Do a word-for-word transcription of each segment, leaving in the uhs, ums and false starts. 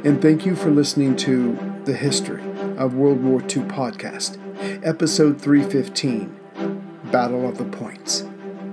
and thank you for listening to The History of World War Two podcast, episode three fifteen, Battle of the Points.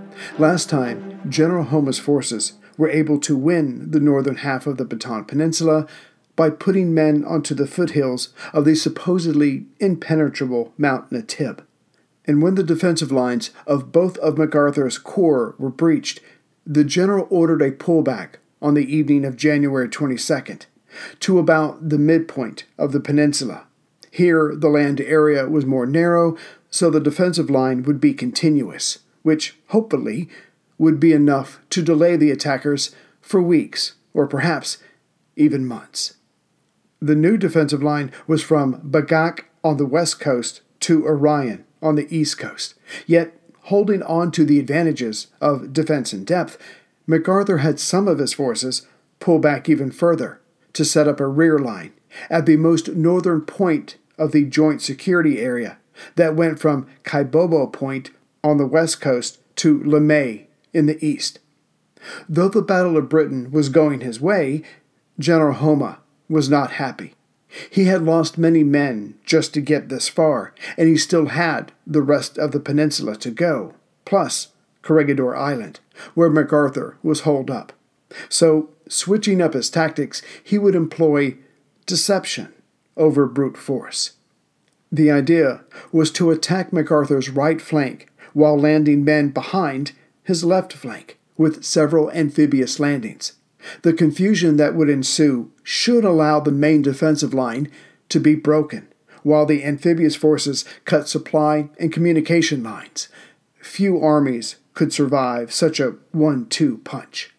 Last time, General Homa's forces were able to win the northern half of the Bataan Peninsula by putting men onto the foothills of the supposedly impenetrable Mount Natib. And when the defensive lines of both of MacArthur's corps were breached, the general ordered a pullback on the evening of January twenty-second to about the midpoint of the peninsula. Here, the land area was more narrow, so the defensive line would be continuous, which, hopefully, would be enough to delay the attackers for weeks, or perhaps even months. The new defensive line was from Bagak on the west coast to Orion on the east coast. Yet, holding on to the advantages of defense in depth, MacArthur had some of his forces pull back even further to set up a rear line at the most northern point of the joint security area that went from Kaibobo Point on the west coast to Lemay in the east. Though the Battle of Britain was going his way, General Homa was not happy. He had lost many men just to get this far, and he still had the rest of the peninsula to go, plus Corregidor Island, where MacArthur was holed up. So, switching up his tactics, he would employ deception over brute force. The idea was to attack MacArthur's right flank while landing men behind his left flank, with several amphibious landings. The confusion that would ensue should allow the main defensive line to be broken, while the amphibious forces cut supply and communication lines. Few armies could survive such a one two punch.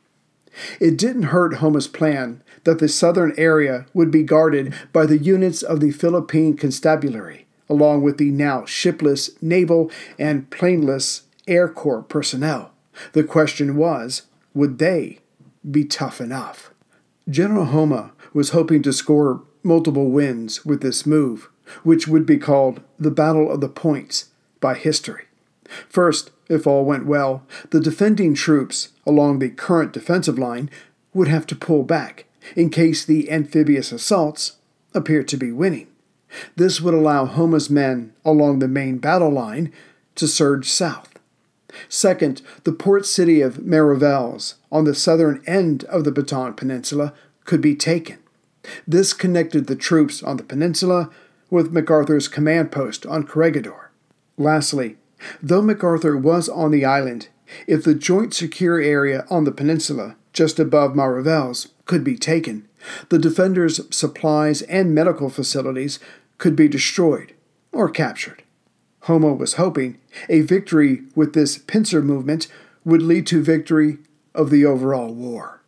It didn't hurt Homa's plan that the southern area would be guarded by the units of the Philippine Constabulary, along with the now shipless naval and planeless Air Corps personnel. The question was, would they be tough enough? General Homa was hoping to score multiple wins with this move, which would be called the Battle of the Points by history. First, if all went well, the defending troops along the current defensive line would have to pull back in case the amphibious assaults appeared to be winning. This would allow Homa's men along the main battle line to surge south. Second, the port city of Mariveles on the southern end of the Bataan Peninsula could be taken. This connected the troops on the peninsula with MacArthur's command post on Corregidor. Lastly, though MacArthur was on the island, if the joint secure area on the peninsula just above Mariveles could be taken, the defenders' supplies and medical facilities could be destroyed or captured. Homa was hoping a victory with this pincer movement would lead to victory of the overall war.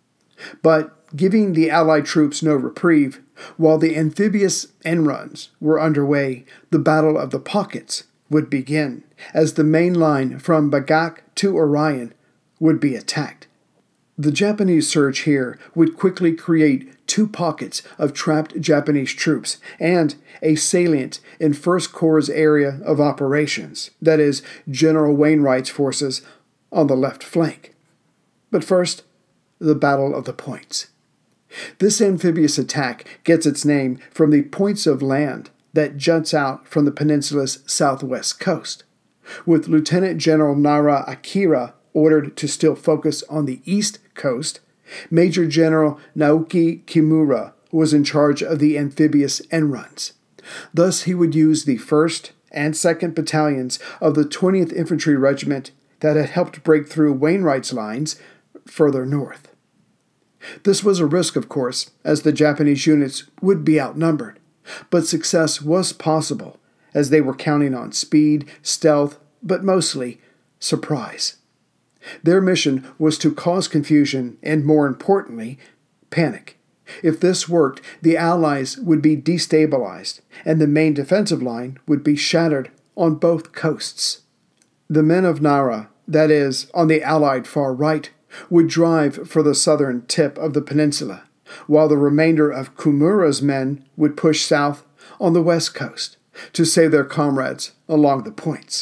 But giving the Allied troops no reprieve, while the amphibious end runs were underway, the Battle of the Pockets would begin, as the main line from Bagak to Orion would be attacked. The Japanese surge here would quickly create two pockets of trapped Japanese troops and a salient in First Corps' area of operations, that is, General Wainwright's forces on the left flank. But first, the Battle of the Points. This amphibious attack gets its name from the points of land that juts out from the peninsula's southwest coast. With Lieutenant General Nara Akira ordered to still focus on the east coast, Major General Naoki Kimura was in charge of the amphibious end runs. Thus, he would use the first and second Battalions of the twentieth Infantry Regiment that had helped break through Wainwright's lines further north. This was a risk, of course, as the Japanese units would be outnumbered, but success was possible, as they were counting on speed, stealth, but mostly surprise. Their mission was to cause confusion and, more importantly, panic. If this worked, the Allies would be destabilized, and the main defensive line would be shattered on both coasts. The men of Nara, that is, on the Allied far right, would drive for the southern tip of the peninsula, while the remainder of Kimura's men would push south on the west coast to save their comrades along the points.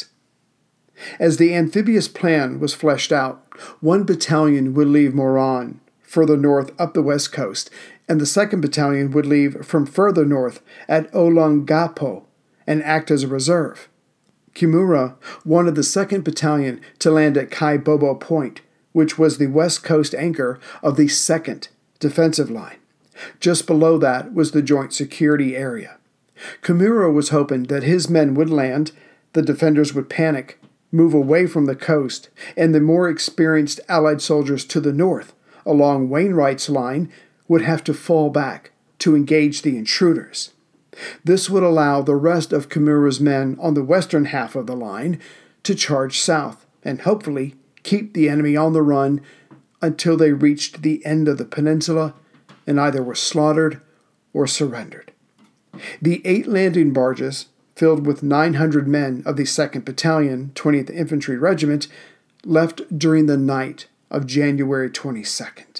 As the amphibious plan was fleshed out, one battalion would leave Moran further north up the west coast and the second Battalion would leave from further north at Olongapo and act as a reserve. Kimura wanted the second Battalion to land at Kaibobo Point, which was the west coast anchor of the second defensive line. Just below that was the joint security area. Kimura was hoping that his men would land, the defenders would panic, move away from the coast, and the more experienced Allied soldiers to the north, along Wainwright's line, would have to fall back to engage the intruders. This would allow the rest of Kimura's men on the western half of the line to charge south and hopefully keep the enemy on the run until they reached the end of the peninsula and either were slaughtered or surrendered. The eight landing barges, filled with nine hundred men of the second Battalion, twentieth Infantry Regiment, left during the night of January twenty-second.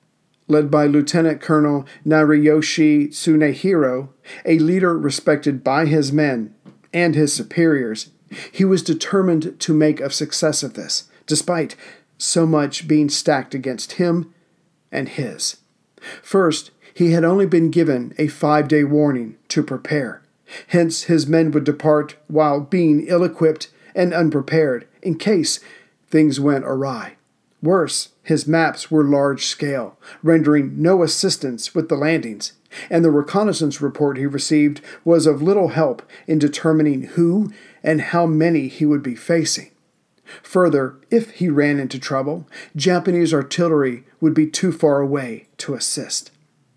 Led by Lieutenant Colonel Nariyoshi Tsunehiro, a leader respected by his men and his superiors, he was determined to make a success of this, despite so much being stacked against him and his. First, he had only been given a five-day warning to prepare. Hence, his men would depart while being ill-equipped and unprepared in case things went awry. Worse, his maps were large-scale, rendering no assistance with the landings, and the reconnaissance report he received was of little help in determining who and how many he would be facing. Further, if he ran into trouble, Japanese artillery would be too far away to assist.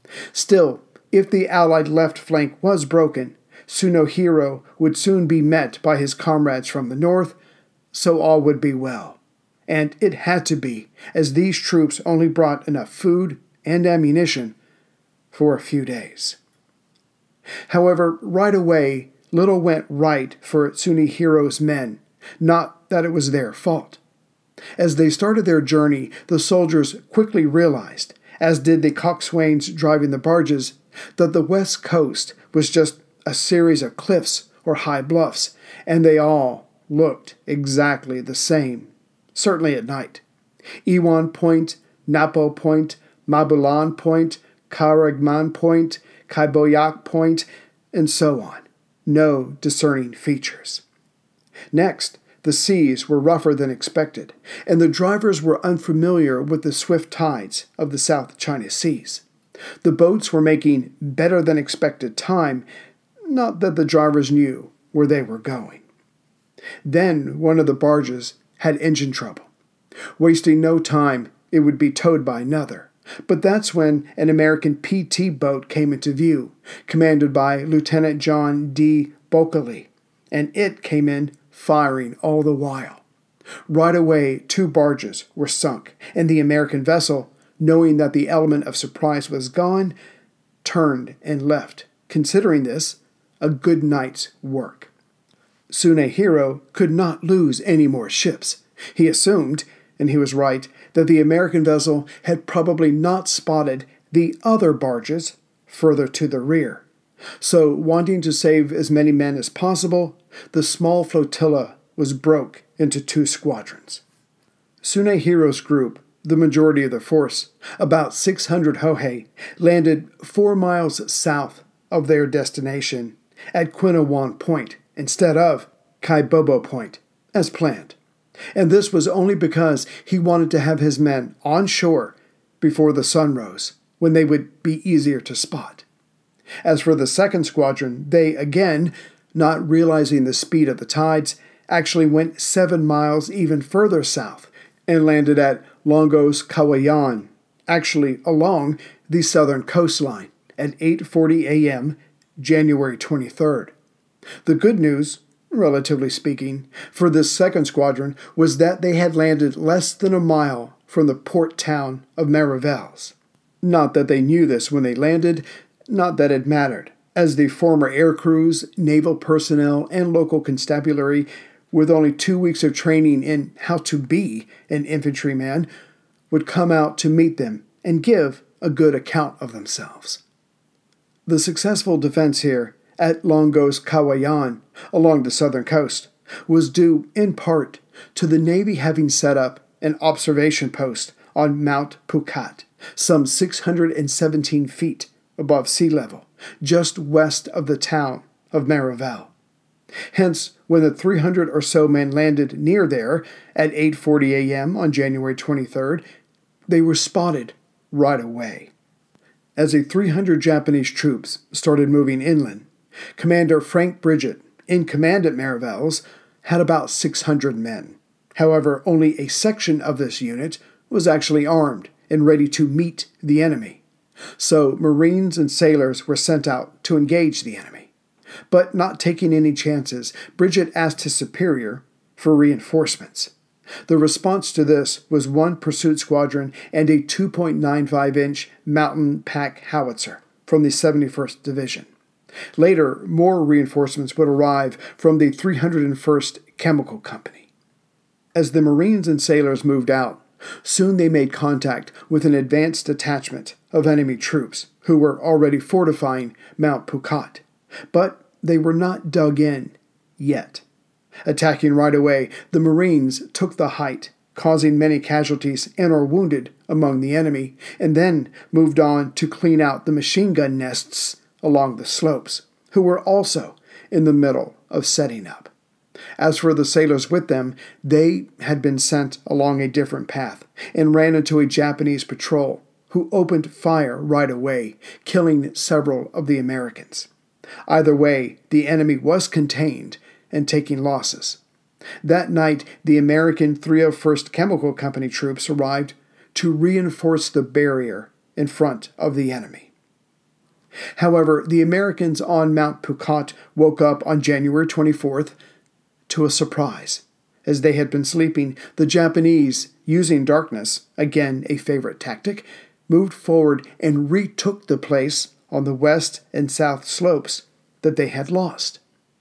Still, if the Allied left flank was broken, Tsunehiro would soon be met by his comrades from the north, so all would be well. And it had to be, as these troops only brought enough food and ammunition for a few days. However, right away, little went right for Tsunehiro's men, not that it was their fault. As they started their journey, the soldiers quickly realized, as did the coxswains driving the barges, that the west coast was just a series of cliffs or high bluffs, and they all looked exactly the same, certainly at night. Iwan Point, Napo Point, Mabulan Point, Karagman Point, Kaiboyak Point, and so on. No discerning features. Next, the seas were rougher than expected, and the drivers were unfamiliar with the swift tides of the South China Seas. The boats were making better than expected time, not that the drivers knew where they were going. Then one of the barges had engine trouble. Wasting no time, it would be towed by another. But that's when an American P T boat came into view, commanded by Lieutenant John D. Bulkeley, and it came in firing all the while. Right away, two barges were sunk, and the American vessel, knowing that the element of surprise was gone, turned and left, considering this a good night's work. Tsunehiro could not lose any more ships. He assumed, and he was right, that the American vessel had probably not spotted the other barges further to the rear. So, wanting to save as many men as possible, the small flotilla was broke into two squadrons. Tsunehiro's group, the majority of the force, about six hundred Hohei, landed four miles south of their destination at Quinawan Point instead of Kaibobo Point, as planned. And this was only because he wanted to have his men on shore before the sun rose, when they would be easier to spot. As for the second squadron, they, again, not realizing the speed of the tides, actually went seven miles even further south and landed at Longos Kawayan, actually along the southern coastline, at eight forty a.m., January twenty-third. The good news, relatively speaking, for this second squadron was that they had landed less than a mile from the port town of Mariveles. Not that they knew this when they landed, not that it mattered, as the former air crews, naval personnel, and local constabulary, with only two weeks of training in how to be an infantryman, would come out to meet them and give a good account of themselves. The successful defense here at Longos Kawayan, along the southern coast, was due in part to the Navy having set up an observation post on Mount Pukat, some six hundred seventeen feet above sea level, just west of the town of Marival. Hence, when the three hundred or so men landed near there at eight forty a.m. on January twenty-third, they were spotted right away. As the three hundred Japanese troops started moving inland, Commander Frank Bridget, in command at Marival's, had about six hundred men. However, only a section of this unit was actually armed and ready to meet the enemy. So Marines and sailors were sent out to engage the enemy. But not taking any chances, Bridget asked his superior for reinforcements. The response to this was one pursuit squadron and a two point nine five inch Mountain Pack howitzer from the seventy-first Division. Later, more reinforcements would arrive from the three hundred first Chemical Company. As the Marines and sailors moved out, soon they made contact with an advanced detachment of enemy troops who were already fortifying Mount Pukat. But they were not dug in yet. Attacking right away, the Marines took the height, causing many casualties and or wounded among the enemy, and then moved on to clean out the machine gun nests along the slopes, who were also in the middle of setting up. As for the sailors with them, they had been sent along a different path and ran into a Japanese patrol, who opened fire right away, killing several of the Americans. Either way, the enemy was contained and taking losses. That night, the American three oh first Chemical Company troops arrived to reinforce the barrier in front of the enemy. However, the Americans on Mount Pukat woke up on January twenty-fourth to a surprise. As they had been sleeping, the Japanese, using darkness, again a favorite tactic, moved forward and retook the place on the west and south slopes that they had lost.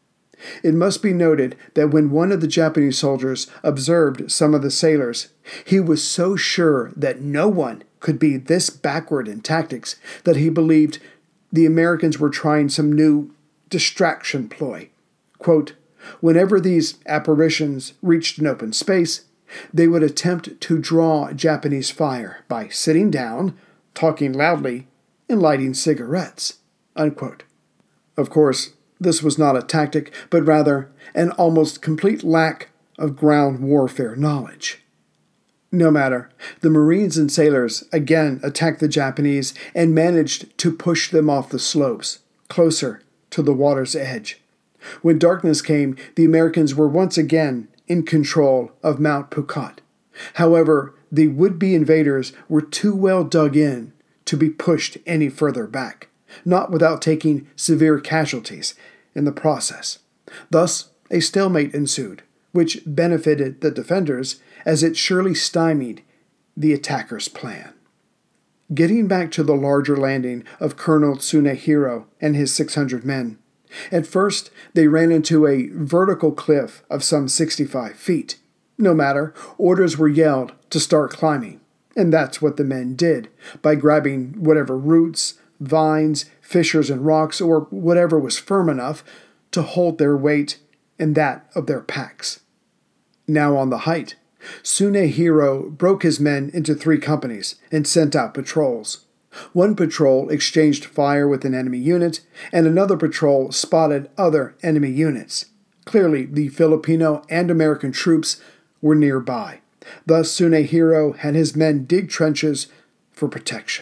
It must be noted that when one of the Japanese soldiers observed some of the sailors, he was so sure that no one could be this backward in tactics that he believed the Americans were trying some new distraction ploy. Quote, whenever these apparitions reached an open space, they would attempt to draw Japanese fire by sitting down, talking loudly, and lighting cigarettes. Unquote. Of course, this was not a tactic, but rather an almost complete lack of ground warfare knowledge. No matter, the Marines and sailors again attacked the Japanese and managed to push them off the slopes, closer to the water's edge. When darkness came, the Americans were once again in control of Mount Pukat. However, the would-be invaders were too well dug in to be pushed any further back, not without taking severe casualties in the process. Thus, a stalemate ensued, which benefited the defenders as it surely stymied the attackers' plan. Getting back to the larger landing of Colonel Tsunehiro and his six hundred men, at first they ran into a vertical cliff of some sixty-five feet. No matter, orders were yelled to start climbing, and that's what the men did, by grabbing whatever roots, vines, fissures, and rocks, or whatever was firm enough to hold their weight and that of their packs. Now on the height, Tsunehiro broke his men into three companies and sent out patrols. One patrol exchanged fire with an enemy unit, and another patrol spotted other enemy units. Clearly, the Filipino and American troops were nearby. Thus, Tsunehiro had his men dig trenches for protection.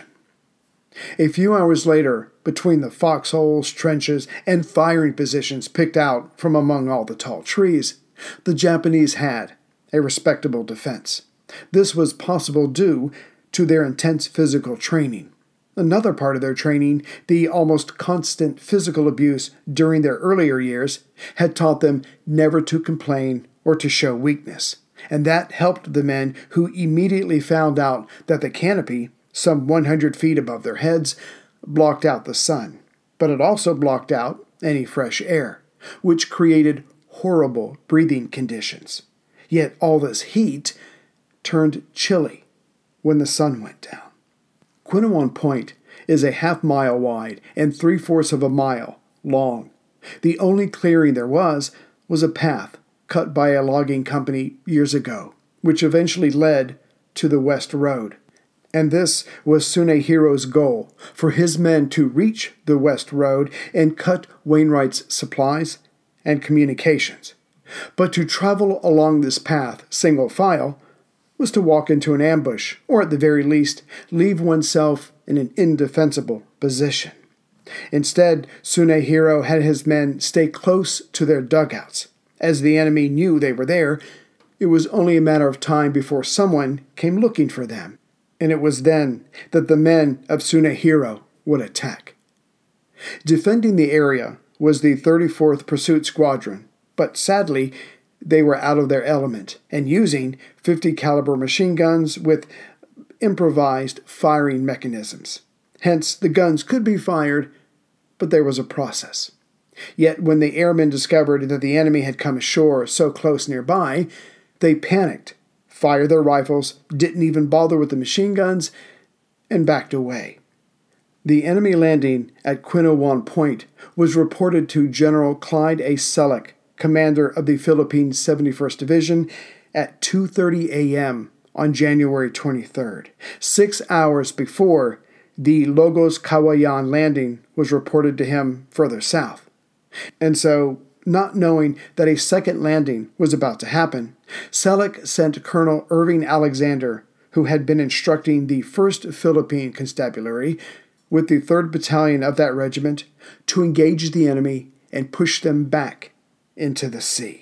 A few hours later, between the foxholes, trenches, and firing positions picked out from among all the tall trees, the Japanese had a respectable defense. This was possible due to their intense physical training. Another part of their training, the almost constant physical abuse during their earlier years, had taught them never to complain or to show weakness. And that helped the men who immediately found out that the canopy, some one hundred feet above their heads, blocked out the sun. But it also blocked out any fresh air, which created horrible breathing conditions. Yet all this heat turned chilly when the sun went down. Quinamon Point is a half mile wide and three-fourths of a mile long. The only clearing there was was a path cut by a logging company years ago, which eventually led to the West Road. And this was Tsunehiro's goal, for his men to reach the West Road and cut Wainwright's supplies and communications. But to travel along this path single file was to walk into an ambush, or at the very least, leave oneself in an indefensible position. Instead, Tsunehiro had his men stay close to their dugouts. As the enemy knew they were there, it was only a matter of time before someone came looking for them. And it was then that the men of Tsunehiro would attack. Defending the area was the thirty-fourth Pursuit Squadron, but sadly, they were out of their element and using fifty caliber machine guns with improvised firing mechanisms. Hence, the guns could be fired, but there was a process. Yet when the airmen discovered that the enemy had come ashore so close nearby, they panicked, fired their rifles, didn't even bother with the machine guns, and backed away. The enemy landing at Quinawan Point was reported to General Clyde A. Selleck, commander of the Philippine seventy-first Division, at two thirty a.m. on January twenty-third, six hours before the Logos Kawayan landing was reported to him further south. And so, not knowing that a second landing was about to happen, Selleck sent Colonel Irving Alexander, who had been instructing the first Philippine Constabulary, with the third Battalion of that regiment, to engage the enemy and push them back into the sea.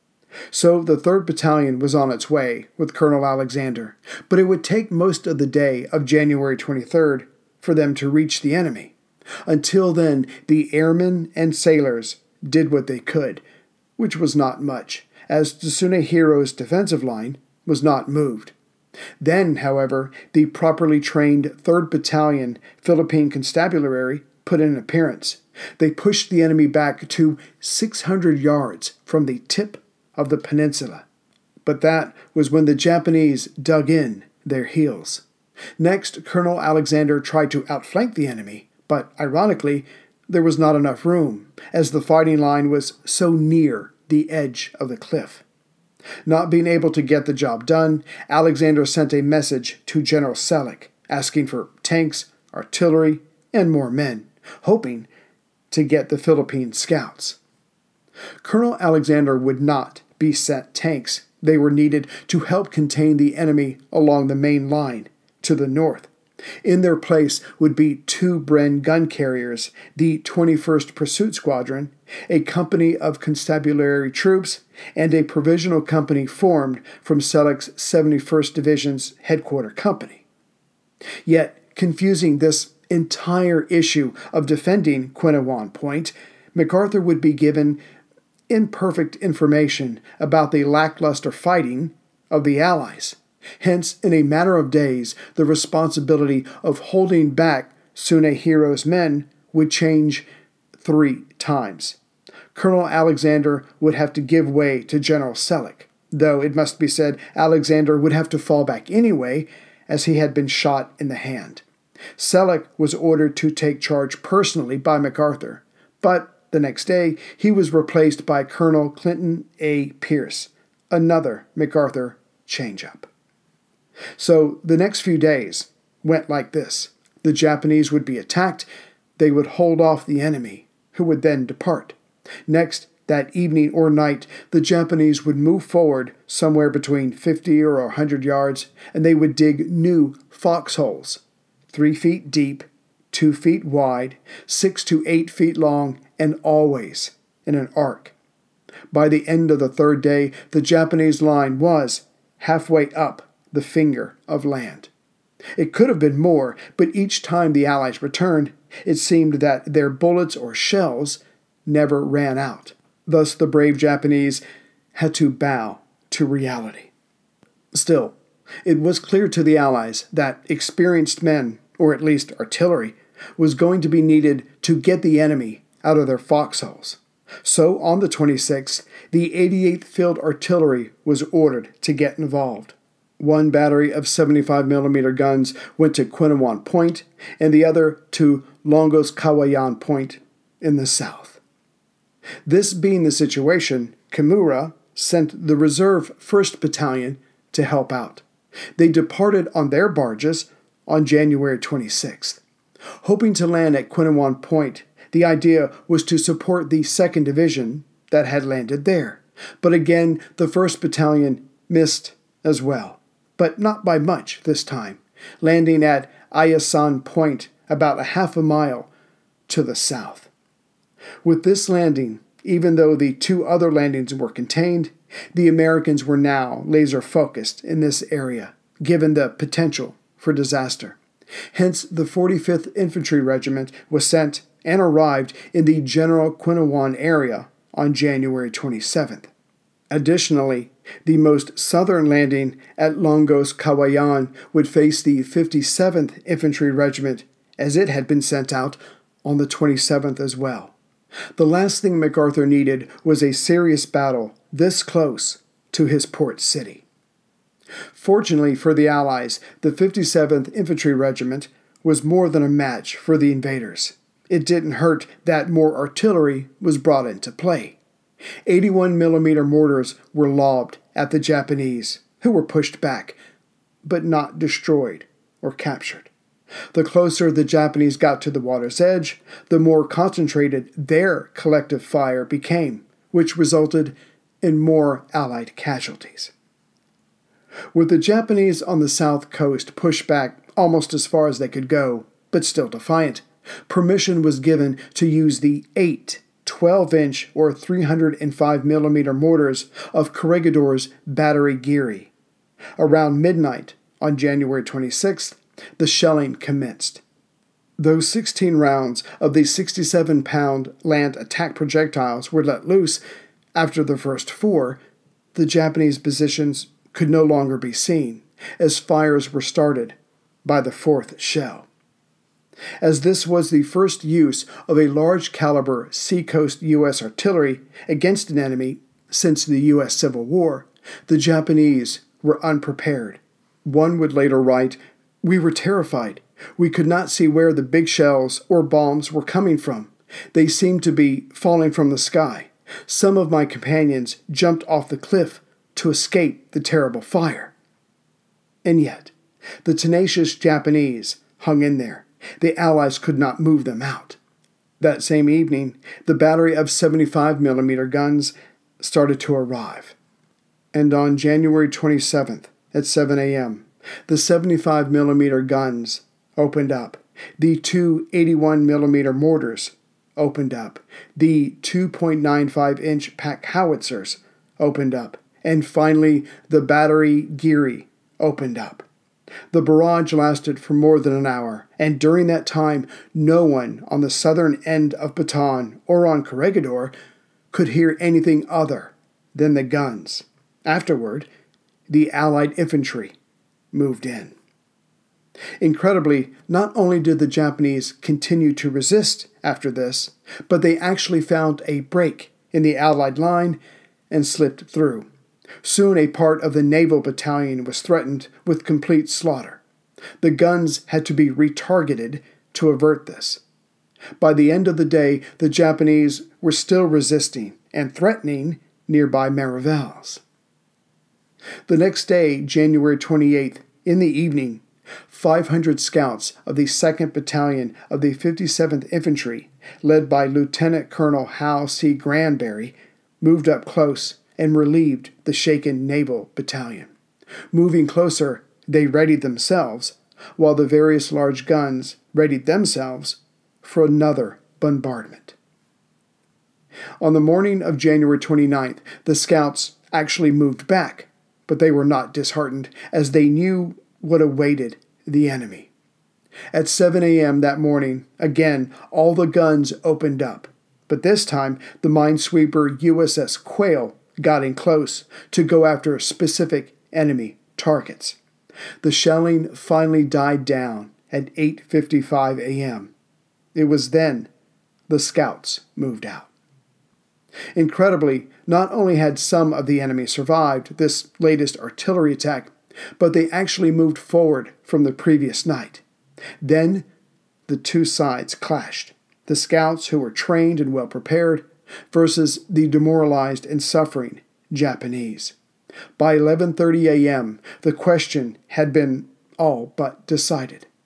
So the third Battalion was on its way with Colonel Alexander, but it would take most of the day of January twenty-third for them to reach the enemy. Until then, the airmen and sailors did what they could, which was not much, as Tsunehiro's defensive line was not moved. Then, however, the properly trained third Battalion Philippine Constabulary put in an appearance. They pushed the enemy back to six hundred yards from the tip of the peninsula. But that was when the Japanese dug in their heels. Next, Colonel Alexander tried to outflank the enemy, but ironically, there was not enough room, as the fighting line was so near the edge of the cliff. Not being able to get the job done, Alexander sent a message to General Selleck, asking for tanks, artillery, and more men, hoping to get the Philippine scouts. Colonel Alexander would not be sent tanks. They were needed to help contain the enemy along the main line to the north. In their place would be two Bren gun carriers, the twenty-first Pursuit Squadron, a company of constabulary troops, and a provisional company formed from Selleck's seventy-first Division's headquarter company. Yet, confusing this entire issue of defending Quinawan Point, MacArthur would be given imperfect information about the lackluster fighting of the Allies. Hence, in a matter of days, the responsibility of holding back Tsunehiro's men would change three times. Colonel Alexander would have to give way to General Selleck, though it must be said Alexander would have to fall back anyway, as he had been shot in the hand. Selleck was ordered to take charge personally by MacArthur, but the next day he was replaced by Colonel Clinton A. Pierce, another MacArthur change-up. So the next few days went like this. The Japanese would be attacked, they would hold off the enemy, who would then depart. Next, that evening or night, the Japanese would move forward somewhere between fifty or one hundred yards, and they would dig new foxholes, three feet deep, two feet wide, six to eight feet long, and always in an arc. By the end of the third day, the Japanese line was halfway up the finger of land. It could have been more, but each time the Allies returned, it seemed that their bullets or shells never ran out. Thus the brave Japanese had to bow to reality. Still, it was clear to the Allies that experienced men, or at least artillery, was going to be needed to get the enemy out of their foxholes. So on the twenty-sixth, the eighty-eighth Field Artillery was ordered to get involved. One battery of seventy-five millimeter guns went to Quinawan Point, and the other to Longos Kawayan Point in the south. This being the situation, Kimura sent the reserve first Battalion to help out. They departed on their barges, on January twenty-sixth. Hoping to land at Quinewan Point, the idea was to support the second Division that had landed there. But again, the first Battalion missed as well, but not by much this time, landing at Ayasan Point about a half a mile to the south. With this landing, even though the two other landings were contained, the Americans were now laser-focused in this area, given the potential for disaster. Hence, the forty-fifth Infantry Regiment was sent and arrived in the General Quinewan area on January twenty-seventh. Additionally, the most southern landing at Longos Kawayan would face the fifty-seventh Infantry Regiment, as it had been sent out on the twenty-seventh as well. The last thing MacArthur needed was a serious battle this close to his port city. Fortunately for the Allies, the fifty-seventh Infantry Regiment was more than a match for the invaders. It didn't hurt that more artillery was brought into play. eighty-one millimeter mortars were lobbed at the Japanese, who were pushed back, but not destroyed or captured. The closer the Japanese got to the water's edge, the more concentrated their collective fire became, which resulted in more Allied casualties. With the Japanese on the south coast pushed back almost as far as they could go, but still defiant, permission was given to use the eight twelve-inch or three hundred five millimeter mortars of Corregidor's Battery Geary. Around midnight on January twenty-sixth, the shelling commenced. Though sixteen rounds of the sixty-seven pound land attack projectiles were let loose after the first four, the Japanese positions could no longer be seen, as fires were started by the fourth shell. As this was the first use of a large-caliber seacoast U S artillery against an enemy since the U S Civil War, the Japanese were unprepared. One would later write, "We were terrified. We could not see where the big shells or bombs were coming from. They seemed to be falling from the sky. Some of my companions jumped off the cliff to escape the terrible fire." And yet, the tenacious Japanese hung in there. The Allies could not move them out. That same evening, the battery of seventy-five millimeter guns started to arrive. And on January twenty-seventh at seven a.m., the seventy-five millimeter guns opened up. The two eighty-one millimeter mortars opened up. The two point nine five inch pack howitzers opened up. And finally, the Battery Geary opened up. The barrage lasted for more than an hour, and during that time, no one on the southern end of Bataan or on Corregidor could hear anything other than the guns. Afterward, the Allied infantry moved in. Incredibly, not only did the Japanese continue to resist after this, but they actually found a break in the Allied line and slipped through. Soon a part of the naval battalion was threatened with complete slaughter. The guns had to be retargeted to avert this. By the end of the day, the Japanese were still resisting and threatening nearby Mariveles. The next day, January twenty-eighth, in the evening, five hundred scouts of the second Battalion of the fifty-seventh Infantry, led by Lieutenant Colonel Hal C. Granberry, moved up close and relieved the shaken naval battalion. Moving closer, they readied themselves, while the various large guns readied themselves for another bombardment. On the morning of January twenty-ninth, the scouts actually moved back, but they were not disheartened, as they knew what awaited the enemy. At seven a.m. that morning, again, all the guns opened up, but this time the minesweeper U S S Quail got in close to go after specific enemy targets. The shelling finally died down at eight fifty-five a.m. It was then the scouts moved out. Incredibly, not only had some of the enemy survived this latest artillery attack, but they actually moved forward from the previous night. Then the two sides clashed. The scouts, who were trained and well prepared, versus the demoralized and suffering Japanese. By eleven thirty a.m., the question had been all but decided.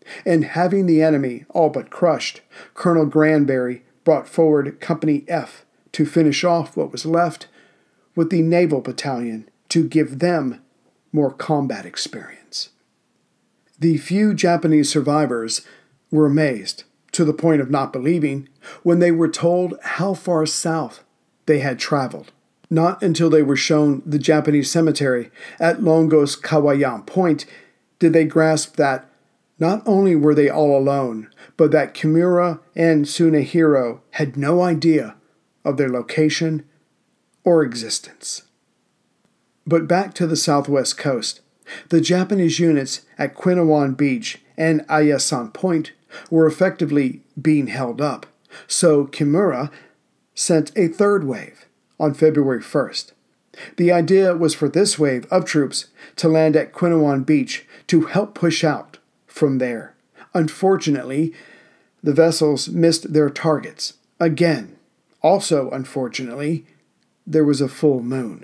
and having the enemy all but crushed, Colonel Granbury brought forward Company F to finish off what was left, with the Naval Battalion to give them more combat experience. The few Japanese survivors were amazed, to the point of not believing, when they were told how far south they had traveled. Not until they were shown the Japanese cemetery at Longos Kawayan Point did they grasp that not only were they all alone, but that Kimura and Tsunehiro had no idea of their location or existence. But back to the southwest coast, the Japanese units at Quinawan Beach and Ayasan Point were effectively being held up, so Kimura sent a third wave on February first. The idea was for this wave of troops to land at Quinawan Beach to help push out from there. Unfortunately, the vessels missed their targets. Again, also unfortunately, there was a full moon.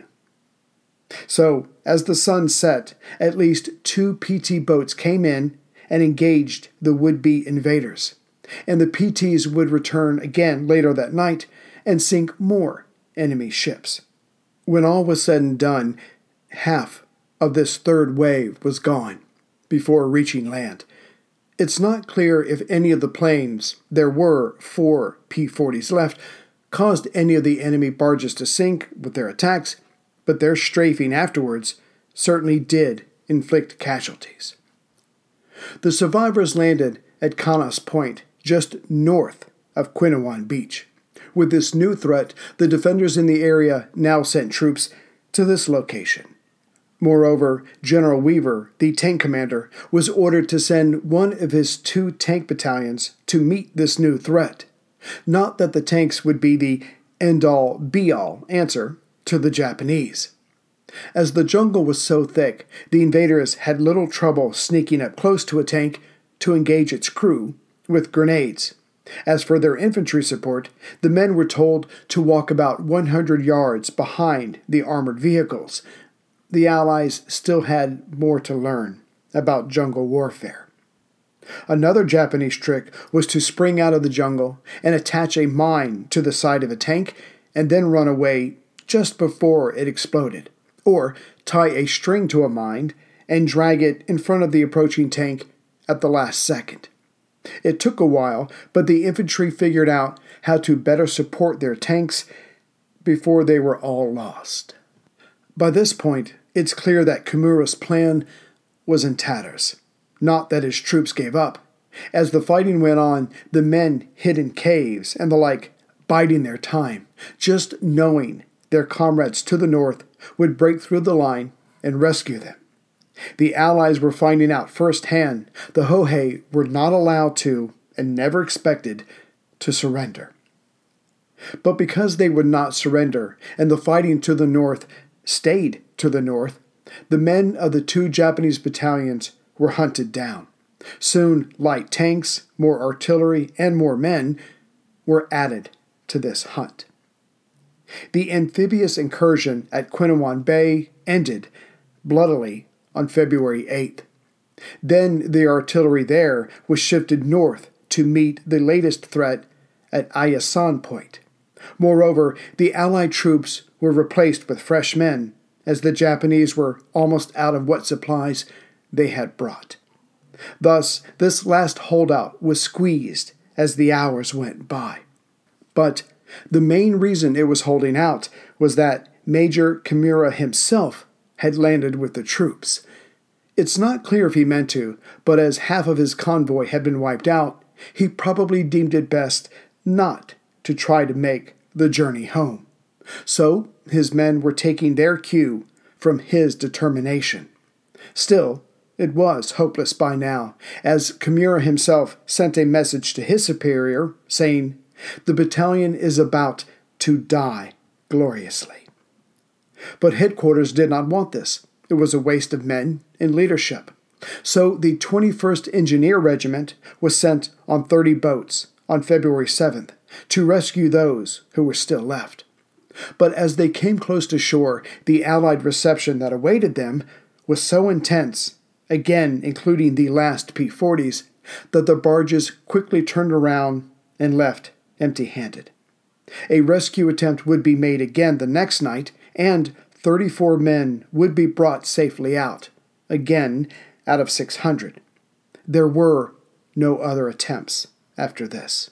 So, as the sun set, at least two P T boats came in and engaged the would-be invaders, and the P Ts would return again later that night and sink more enemy ships. When all was said and done, half of this third wave was gone before reaching land. It's not clear if any of the planes, there were four P forties left, caused any of the enemy barges to sink with their attacks, but their strafing afterwards certainly did inflict casualties. The survivors landed at Kanas Point, just north of Quinawan Beach. With this new threat, the defenders in the area now sent troops to this location. Moreover, General Weaver, the tank commander, was ordered to send one of his two tank battalions to meet this new threat. Not that the tanks would be the end-all, be-all answer to the Japanese. As the jungle was so thick, the invaders had little trouble sneaking up close to a tank to engage its crew with grenades. As for their infantry support, the men were told to walk about one hundred yards behind the armored vehicles. The Allies still had more to learn about jungle warfare. Another Japanese trick was to spring out of the jungle and attach a mine to the side of a tank and then run away just before it exploded, or tie a string to a mine and drag it in front of the approaching tank at the last second. It took a while, but the infantry figured out how to better support their tanks before they were all lost. By this point, it's clear that Kimura's plan was in tatters, not that his troops gave up. As the fighting went on, the men hid in caves and the like, biding their time, just knowing their comrades to the north would break through the line and rescue them. The Allies were finding out firsthand the Hohei were not allowed to, and never expected, to surrender. But because they would not surrender, and the fighting to the north stayed to the north, the men of the two Japanese battalions were hunted down. Soon, light tanks, more artillery, and more men were added to this hunt. The amphibious incursion at Quinawan Bay ended bloodily on February eighth. Then the artillery there was shifted north to meet the latest threat at Ayasan Point. Moreover, the Allied troops were replaced with fresh men, as the Japanese were almost out of what supplies they had brought. Thus, this last holdout was squeezed as the hours went by. But the main reason it was holding out was that Major Kimura himself had landed with the troops. It's not clear if he meant to, but as half of his convoy had been wiped out, he probably deemed it best not to try to make the journey home. So his men were taking their cue from his determination. Still, it was hopeless by now, as Kimura himself sent a message to his superior, saying, "The battalion is about to die gloriously." But headquarters did not want this. It was a waste of men and leadership. So the twenty-first Engineer Regiment was sent on thirty boats on February seventh to rescue those who were still left. But as they came close to shore, the Allied reception that awaited them was so intense, again including the last P forties, that the barges quickly turned around and left empty-handed. A rescue attempt would be made again the next night, and thirty-four men would be brought safely out, again out of six hundred. There were no other attempts after this.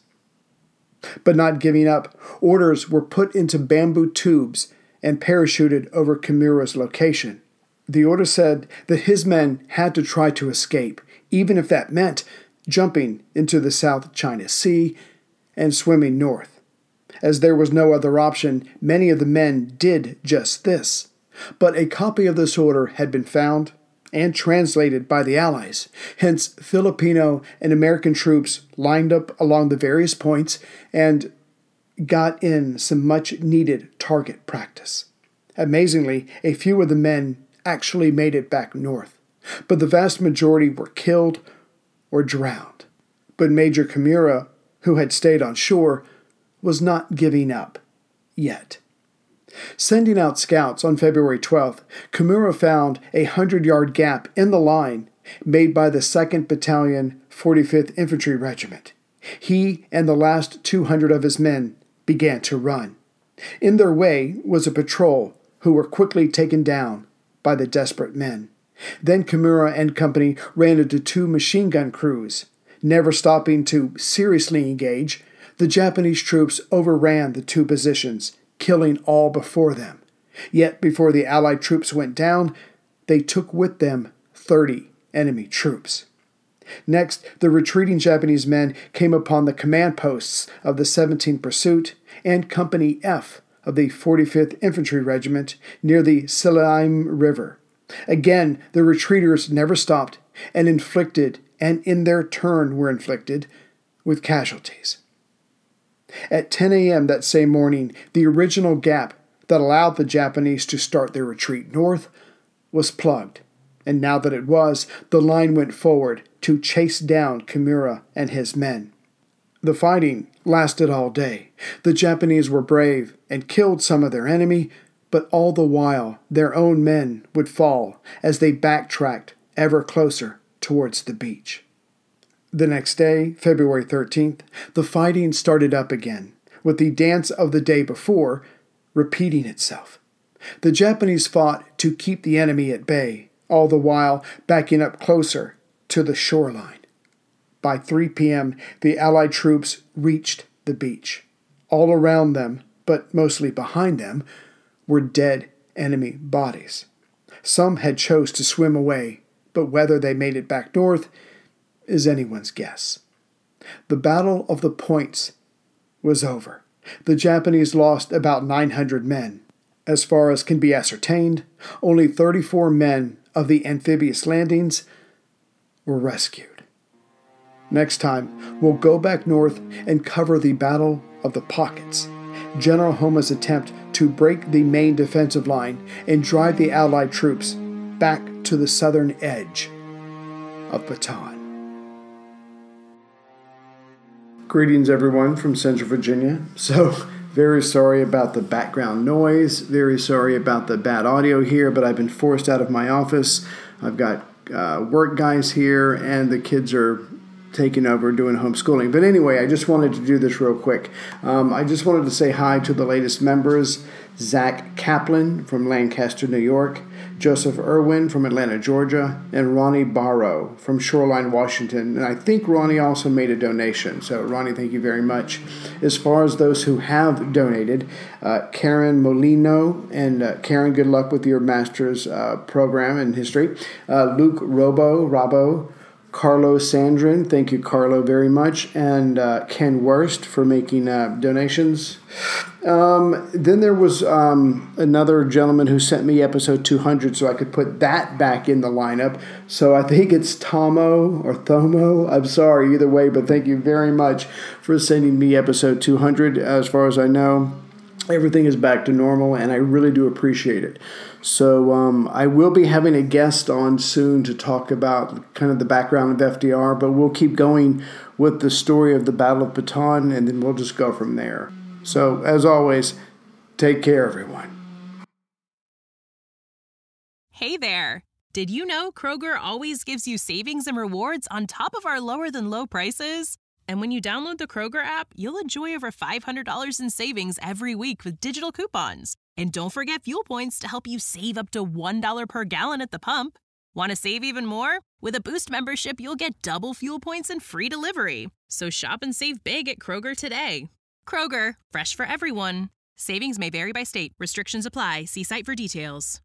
But not giving up, orders were put into bamboo tubes and parachuted over Kimura's location. The order said that his men had to try to escape, even if that meant jumping into the South China Sea and swimming north. As there was no other option, many of the men did just this. But a copy of this order had been found and translated by the Allies. Hence, Filipino and American troops lined up along the various points and got in some much-needed target practice. Amazingly, a few of the men actually made it back north, but the vast majority were killed or drowned. But Major Kimura, who had stayed on shore, was not giving up yet. Sending out scouts on February twelfth, Kimura found a hundred-yard gap in the line made by the second Battalion, forty-fifth Infantry Regiment. He and the last two hundred of his men began to run. In their way was a patrol who were quickly taken down by the desperate men. Then Kimura and company ran into two machine gun crews. Never stopping to seriously engage, the Japanese troops overran the two positions, killing all before them. Yet before the Allied troops went down, they took with them thirty enemy troops. Next, the retreating Japanese men came upon the command posts of the seventeenth Pursuit and Company F of the forty-fifth Infantry Regiment near the Silaim River. Again, the retreaters never stopped and inflicted, and in their turn were inflicted, with casualties. At ten a.m. that same morning, the original gap that allowed the Japanese to start their retreat north was plugged, and now that it was, the line went forward to chase down Kimura and his men. The fighting lasted all day. The Japanese were brave and killed some of their enemy, but all the while their own men would fall as they backtracked ever closer towards the beach. The next day, February thirteenth, the fighting started up again, with the dance of the day before repeating itself. The Japanese fought to keep the enemy at bay, all the while backing up closer to the shoreline. By three p.m., the Allied troops reached the beach. All around them, but mostly behind them, were dead enemy bodies. Some had chose to swim away, but whether they made it back north is anyone's guess. The Battle of the Points was over. The Japanese lost about nine hundred men. As far as can be ascertained, only thirty-four men of the amphibious landings were rescued. Next time, we'll go back north and cover the Battle of the Pockets, General Homma's attempt to break the main defensive line and drive the Allied troops back to the southern edge of Bataan. Greetings, everyone, from Central Virginia. So, very sorry about the background noise. Very sorry about the bad audio here, but I've been forced out of my office. I've got uh, work guys here, and the kids are taking over doing homeschooling. But anyway, I just wanted to do this real quick. Um, I just wanted to say hi to the latest members: Zach Kaplan from Lancaster, New York, Joseph Irwin from Atlanta, Georgia, and Ronnie Barrow from Shoreline, Washington. And I think Ronnie also made a donation. So Ronnie, thank you very much. As far as those who have donated, uh, Karen Molino, and uh, Karen, good luck with your master's uh, program in history. Uh, Luke Robo, Rabo, Carlo Sandrin, thank you, Carlo, very much, and uh, Ken Worst for making uh, donations. Um, then there was um, another gentleman who sent me episode two hundred so I could put that back in the lineup. So I think it's Tomo or Thomo. I'm sorry, either way, but thank you very much for sending me episode two hundred. As far as I know, everything is back to normal, and I really do appreciate it. So um, I will be having a guest on soon to talk about kind of the background of F D R, but we'll keep going with the story of the Battle of Bataan, and then we'll just go from there. So, as always, take care, everyone. Hey there. Did you know Kroger always gives you savings and rewards on top of our lower than low prices? And when you download the Kroger app, you'll enjoy over five hundred dollars in savings every week with digital coupons. And don't forget fuel points to help you save up to one dollar per gallon at the pump. Want to save even more? With a Boost membership, you'll get double fuel points and free delivery. So shop and save big at Kroger today. Kroger, fresh for everyone. Savings may vary by state. Restrictions apply. See site for details.